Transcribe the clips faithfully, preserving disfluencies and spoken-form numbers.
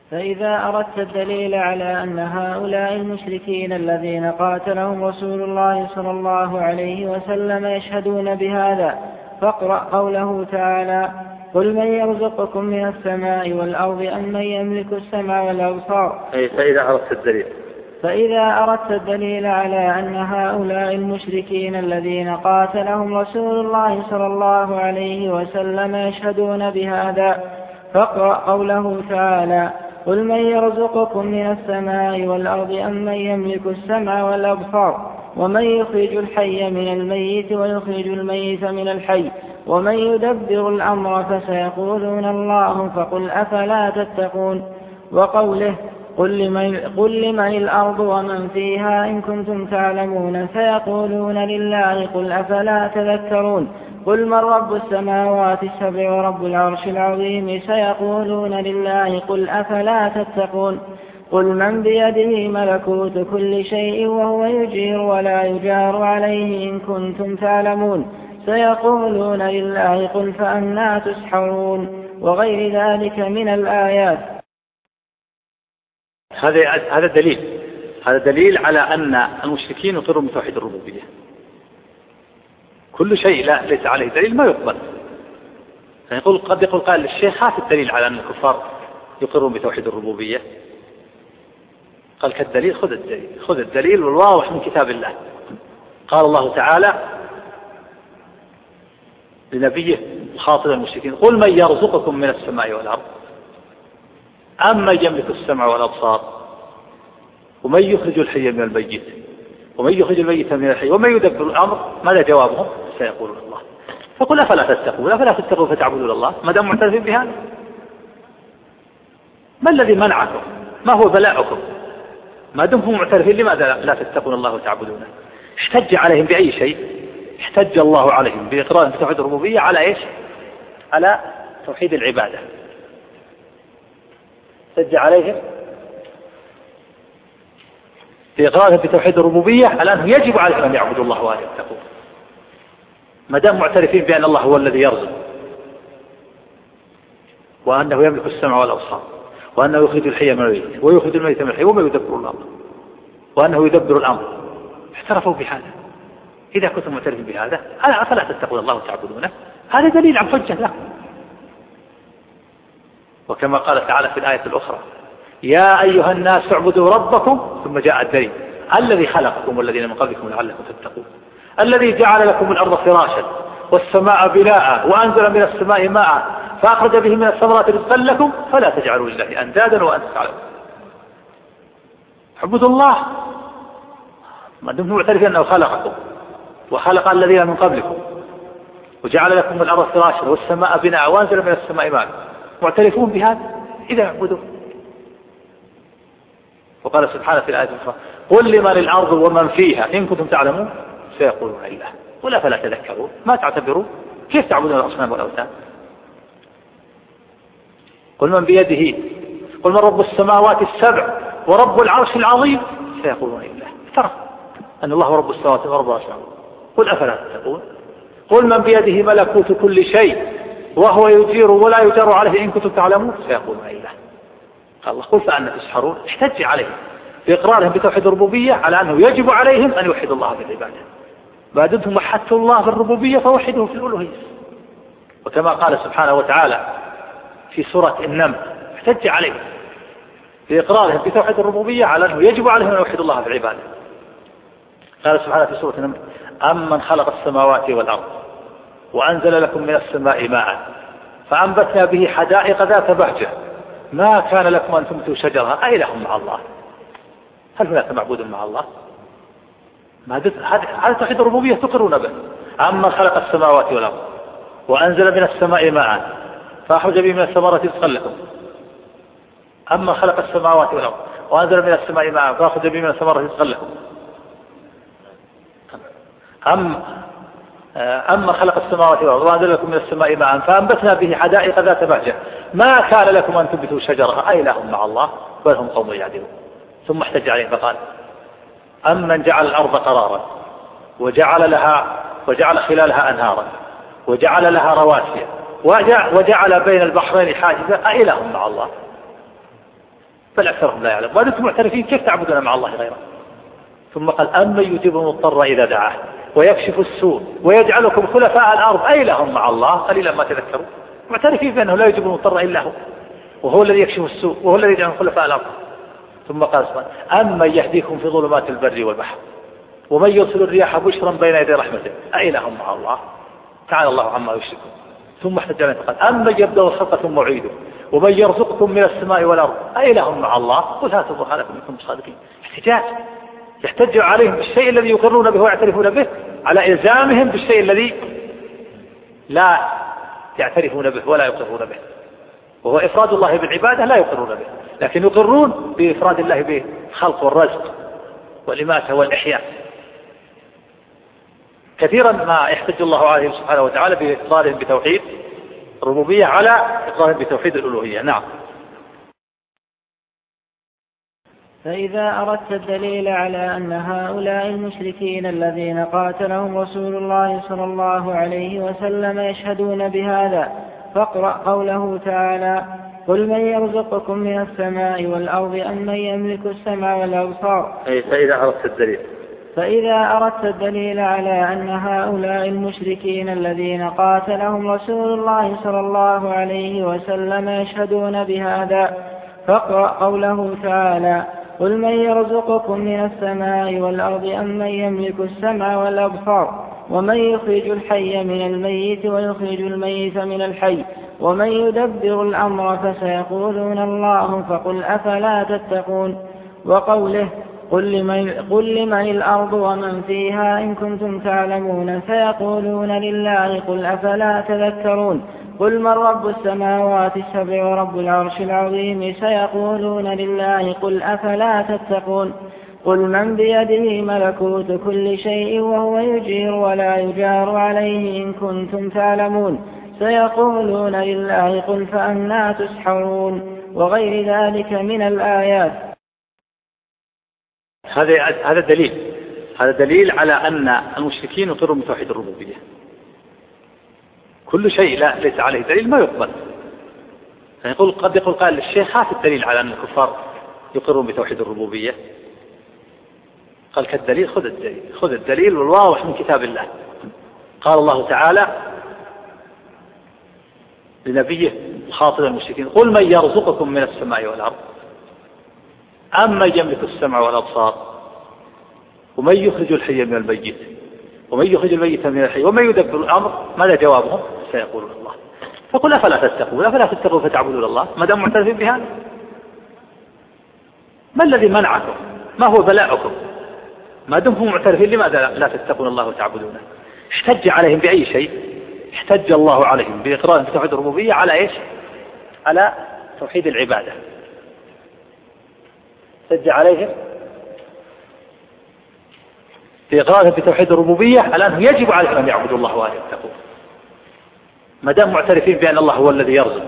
فإذا أردت الدليل على أن هؤلاء المشركين الذين قاتلهم رسول الله صلى الله عليه وسلم يشهدون بهذا فاقرأ قوله تعالى: قل من يرزقكم من السماء والأرض أم من يملك السمع والأبصار. فإذا أردت الدليل فإذا أردت الدليل على أن هؤلاء المشركين الذين قاتلهم رسول الله صلى الله عليه وسلم يشهدون بهذا فاقرأ قوله تعالى: قل من يرزقكم من السماء والأرض أم من يملك السمع والأبصار ومن يخرج الحي من الميت ويخرج الميت من الحي ومن يدبر الأمر فسيقولون الله فقل أفلا تتقون. وقوله: قل لمن, قل لمن الأرض ومن فيها إن كنتم تعلمون فيقولون لله قل أفلا تذكرون. قل من رب السماوات السبع ورب العرش العظيم سيقولون لله قل أفلا تتقون. قل من بيده ملكوت كل شيء وهو يجير ولا يجار عليه إن كنتم تعلمون سيقولون لله قل فأنى تسحرون. وغير ذلك من الآيات. هذا هذا دليل هذا دليل على أن المشركين يقرون بتوحيد الربوبية. كل شيء لا ليس عليه دليل ما يقبل. فيقول قد يقول قال للشيخ هات الدليل على أن الكفار يقرون بتوحيد الربوبية. قال كالدليل خذ الدليل خذ الدليل والواضح من كتاب الله. قال الله تعالى لنبيه خاطب المشركين: قل من يرزقكم من السماء والأرض أم من يملك السمع والأبصار ومن يخرج الحي من الميت ومن يخرج الميت من الحي ومن يدبر الأمر. ماذا جوابهم؟ سيقولون الله. فقل أفلا تتقون أفلا تتقون فتعبدون الله ما دام معترفين بهذا. ما الذي منعكم؟ ما هو بلاؤكم؟ ما دمتم معترفين لماذا لا تتقون الله وتعبدونه؟ احتج عليهم بأي شيء؟ احتج الله عليهم بإقرارهم بتوحيد الربوبية على إيش؟ على توحيد العبادة. احتج عليهم بإقرارهم بتوحيد الربوبية على أنه يجب عليهم أن يعبدوا الله وأن يتقوه ما دام معترفين بأن الله هو الذي يرزق وأنه يملك السمع والأبصار وأنه يخرج الحي من الميت ويخرج الميت من الحي وما يدبر الأمر وأنه يدبر الأمر. اعترفوا بهذا. إذا كنتم معترفين بهذا أفلا تتقون الله وتعبدونه. هذا دليل عن حجة لكم. وكما قال تعالى في الآية الأخرى: يا أيها الناس اعبدوا ربكم. ثم جاء الدليل: الذي خلقكم والذين من قبلكم لعلكم تتقون الذي جعل لكم الأرض فراشا والسماء بناء وأنزل من السماء ماء فأخرج به من الثمرات رزقا لكم فلا تجعلوا لله أندادا وأنتم تعلمون. اعبدوا الله ما دمتم معترفين أنه خلقكم وخلق الذين من قبلكم وجعل لكم الأرض فراشا والسماء بناء وأنزل من السماء ماء. معترفون بهذا إذا اعبدوا. وقال سبحانه في الآية الأخرى: قل لمن الأرض ومن فيها إن كنتم تعلمون سيقولون لله قل أفلا تذكرون. ما تعتبرون؟ كيف تعبدون الأصنام والأوثان؟ قل من بيده قل من رب السماوات السبع ورب العرش العظيم سيقولون لله. اعترف أن الله رب السماوات ورب العرش العظيم. قل أفلا تتقون. قل من بيده ملكوت كل شيء وهو يجير ولا يجار عليه إن كنتم تعلمون سيقولون لله. قال الله: قل فأنى تسحرون. احتج عليهم بإقرارهم بتوحيد الربوبية على أنه يجب عليهم أن يوحدوا الله بالعبادة. ما دمتم وحدتوا الله بالربوبية فوحدوه في الألوهية. وكما قال سبحانه وتعالى في سورة النمل: احتج عليهم بإقرارهم بتوحيد الربوبية على أنه يجب عليهم أن يوحدوا الله بالعبادة. قال سبحانه في سورة النمل: أمن خلق السماوات والأرض وأنزل لكم من السماء ماء فأنبتنا به حدائق ذات بهجة ما كان لكم أن تنبتوا شجرها أإله مع الله. هل هناك معبود مع الله؟ هذا توحيد الربوبية تقرون به. أمن خلق السماوات والأرض وأنزل من السماء ماء فأخرج به من الثمرات رزقا لكم. أمن خلق السماوات والأرض وأنزل من السماء ماء فأخرج به من الثمرات رزقا لكم. أم أما خلق السماوات والأرض وأنزل لكم من السماء ماء فأنبتنا به حدائق ذات بهجة ما كان لكم أن تنبتوا شجرها أإله مع الله بل هم قوم يعدلون. ثم احتج عليه فقال: أمن جعل الأرض قرارا وجعل لها وجعل خلالها أنهارا وجعل لها رواسي وجعل بين البحرين حاجزا أإله مع الله. بل أكثرهم لا يعلم. وأنتم معترفين كيف تعبدون مع الله غيره؟ ثم قال أمن يجيب المضطر إذا دعاه ويكشف السوء ويجعلكم خلفاء الأرض أإله مع الله قليلا ما تذكرون. معترفين بأنه لا يجيب المضطر إلا هو، وهو الذي يكشف السوء وهو الذي يجعلكم خلفاء الأرض. ثم قال سبحانه أمن يهديكم في ظلمات البر والبحر ومن يرسل الرياح بشرا بين يدي رحمته أإله مع الله تعالى الله عما يشركون. ثم احتج عليه فقال أمن يبدأ الخلق ثم يعيده ومن يرزقكم من السماء والأرض أإله مع الله قل هاتوا برهانكم إن كنتم صادقين. احتجاج يحتج عليهم بالشيء الذي يقرون به ويعترفون به على إلزامهم بالشيء الذي لا يعترفون به ولا يقرون به، وهو إفراد الله بالعبادة لا يقرون به، لكن يقرون بإفراد الله بالخلق والرزق والإماتة والإحياء. كثيرا ما يحتج الله عليه سبحانه وتعالى بإقرارهم بتوحيد الربوبية على إقرارهم بتوحيد الألوهية. نعم. فإذا أردت الدليل على أن هؤلاء المشركين الذين قاتلهم رسول الله صلى الله عليه وسلم يشهدون بهذا فاقرأ قوله تعالى قل من يرزقكم من السماء والأرض أم من يملك السمع والأبصار. أي فإذا أردت الدليل فإذا أردت الدليل على أن هؤلاء المشركين الذين قاتلهم رسول الله صلى الله عليه وسلم يشهدون بهذا فاقرأ قوله تعالى قل من يرزقكم من السماء والأرض أم من يملك السمع والأبصار ومن يخرج الحي من الميت ويخرج الميت من الحي ومن يدبر الأمر فسيقولون الله فقل أفلا تتقون. وقوله قل لمن, قل لمن الأرض ومن فيها إن كنتم تعلمون سيقولون لله قل أفلا تذكرون. قل من رب السماوات السبع ورب العرش العظيم سيقولون لله قل أفلا تتقون. قل من بيده ملكوت كل شيء وهو يجير ولا يجار عليه إن كنتم تعلمون سيقولون لله قل فأنى تسحرون. وغير ذلك من الآيات. هذا هذا دليل هذا دليل على أن المشركين يقرون بتوحيد الربوبية. كل شيء لا ليس عليه دليل ما يقبل. يقول قد يقول قال للشيخ هات الدليل على أن الكفار يقرون بتوحيد الربوبية. قال كالدليل خذ الدليل خذ الدليل والواضح من كتاب الله. قال الله تعالى لنبيه خاطب المشركين قل من يرزقكم من السماء والأرض أم من يملك السمع والأبصار ومن يخرج الحي من الميت ومن يخرج الميت من الحي ومن يدبر الأمر. ماذا جوابهم؟ سيقولون الله فقل أفلا تتقون أفلا تتقون فتعبدون الله ما دام معترفين بهذا. ما الذي منعكم؟ ما هو بلاؤكم؟ ما دمتم معترفين لماذا لا تتقون الله وتعبدونه؟ احتج عليهم بأي شيء؟ احتج الله عليهم بإقرارهم بتوحيد الربوبية على إيش؟ على توحيد العبادة. احتج عليهم بإقرارهم بتوحيد الربوبية على أنه يجب عليهم أن يعبدوا الله وأن يتقوه ما دام معترفين بأن الله هو الذي يرزق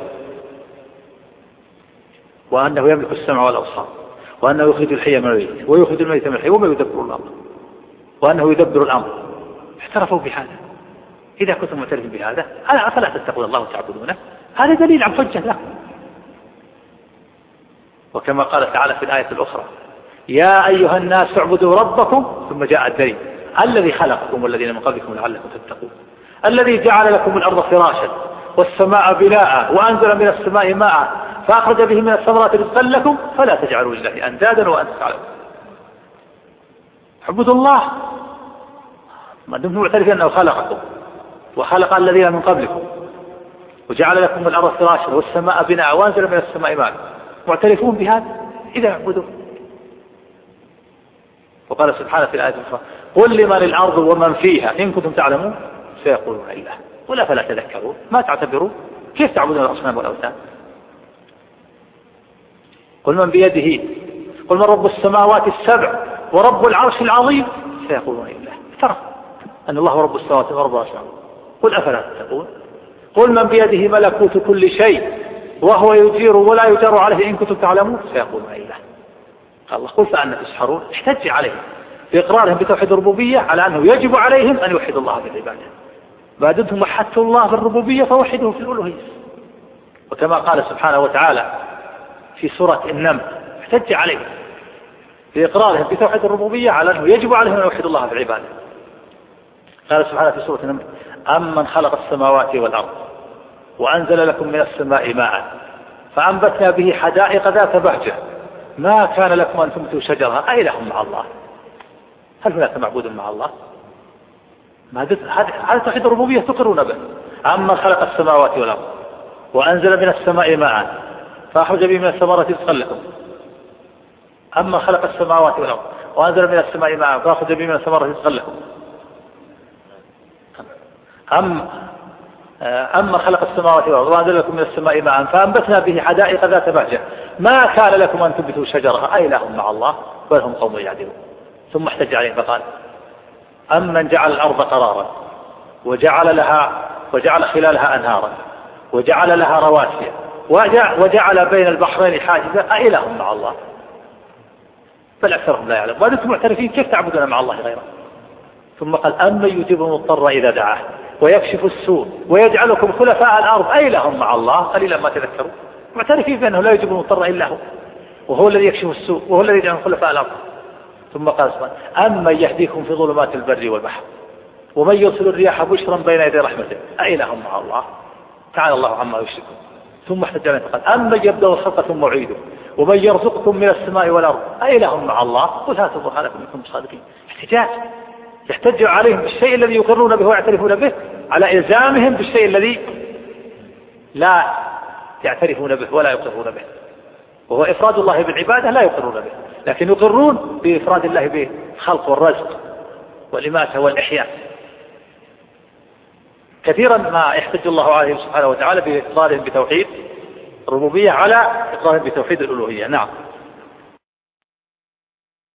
وأنه يملك السمع والأبصار وأنه يخرج الحي من الميت ويخرج الميت من الحي وما يدبر الأمر وأنه يدبر الأمر. اعترفوا بهذا. إذا كنتم معترفين بهذا أفلا تتقون الله وتعبدونه. هذا دليل عن حجة لكم. وكما قال تعالى في الآية الأخرى يا أيها الناس اعبدوا ربكم ثم جاء الدليل الذي خلقكم والذين من قبلكم لعلكم تتقون الذي جعل لكم الأرض فراشا والسماء بناء وأنزل من السماء ماء فأخرج به من الثمرات رزقا لكم فلا تجعلوا لله أندادا وأنتم تعلمون. اعبدوا الله ما دمتم معترفين أنه خلقكم وخلق الذين من قبلكم وجعل لكم الأرض فراشا والسماء بناء وأنزل من السماء ماء معترفون بهذا إذا اعبدوا. وقال سبحانه في الآية الأخرى قل لمن الأرض ومن فيها إن كنتم تعلمون سيقولون لله ولا فلا تذكرون ما تعتبرون كيف تعبدون الأصنام والأوثان. قل من بيده قل من رب السماوات السبع ورب العرش العظيم سيقولون لله. افترض أن الله رب السماوات ورب العرش العظيم قل أفلا تتقون. قل من بيده ملكوت كل شيء وهو يجير ولا يجار عليه إن كنتم تعلمون سيقولون لله. قال الله قل فأنى تسحرون. احتج عليهم بإقرارهم بتوحيد الربوبية على أنه يجب عليهم أن يوحدوا الله بالعبادة. ما دمتم وحدتم الله بالربوبية فوحدوه في الألوهية. وكما قال سبحانه وتعالى في سورة النمل احتج عليه بإقرارهم بتوحيد الربوبية على أنه يجب عليهم أن يوحدوا الله في العبادة. قال سبحانه في سورة النمل: أمن خلق السماوات والأرض وأنزل لكم من السماء ماء فأنبتنا به حدائق ذات بهجة ما كان لكم أن تنبتوا شجرها أإله مع الله؟ هل هناك معبود مع الله؟ هذا توحيد الربوبية تقرون به. أمن خلق السماوات والأرض وأنزل من السماء ماء فأخرج به من الثمرات رزقا لكم. أمن خلق السماوات والأرض وأنزل من السماء ماء فأخرج به من الثمرات رزقا لكم. أم أما خلق السماوات والأرض وأنزل لكم من السماء ماء فأنبتنا به حدائق ذات بهجة ما كان لكم أن تنبتوا شجرها أإله مع الله بل هم قوم يعدلون. ثم احتج عليه فقال: أمن جعل الأرض قرارا وجعل لها وجعل خلالها أنهارا وجعل لها رواسي وجعل بين البحرين حاجزا أإله مع الله بل أكثرهم لا يعلم. وأنتم معترفين كيف تعبدون مع الله غيره؟ ثم قال: أمن يجيب المضطر إذا دعاه ويكشف السوء ويجعلكم خلفاء الأرض أإله مع الله قليلا ما تذكرون. معترفين بأنه لا يجيب المضطر إلا هو وهو الذي يكشف السوء وهو الذي يجعلكم خلفاء الأرض. ثم قال سبحانه: أمن يهديكم في ظلمات البر والبحر ومن يرسل الرياح بشرا بين يدي رحمته أإله مع الله تعالى الله عما يشركون. ثم احتج عليه فقال: أمن يبدأ الخلق ثم يعيده ومن يرزقكم من السماء والأرض أإله مع الله قل هاتوا برهانكم إن كنتم صادقين. احتجاج يحتج عليهم بالشيء الذي يقرون به ويعترفون به على إلزامهم بالشيء الذي لا يعترفون به ولا يقرون به، وهو إفراد الله بالعبادة لا يقرون به، لكن يقرون بإفراد الله بالخلق والرزق والإماتة والإحياء. كثيرا ما يحتج الله عليه سبحانه وتعالى بإقرارهم بتوحيد الربوبية على إقرارهم بتوحيد الألوهية. نعم.